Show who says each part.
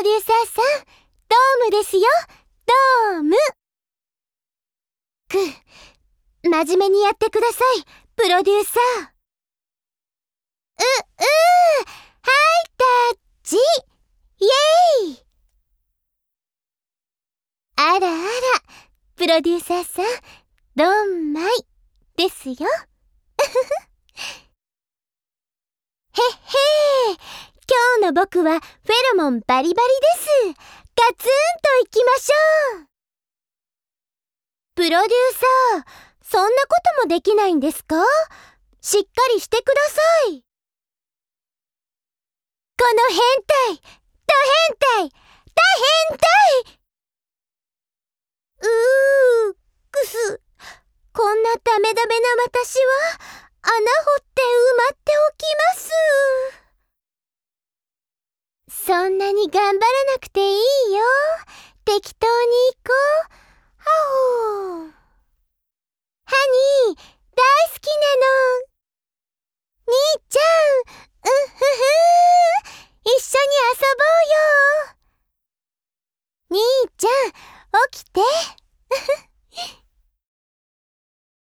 Speaker 1: デューサーさん、ドームですよ、ドーム。真面目にやってください、プロデューサー。はいタッチ、イエーイ。あらあら、プロデューサーさん、ドンマイですよ。へっへー、今日の僕はフェロモンバリバリです。ガツンといきましょう。プロデューサー、そんなこともできないんですか？しっかりしてください。この変態、ド変態、大変態。くす。こんなダメダメな私は、穴掘って埋まっておきます。そんなに頑張らなくていいよ。適当に行こう。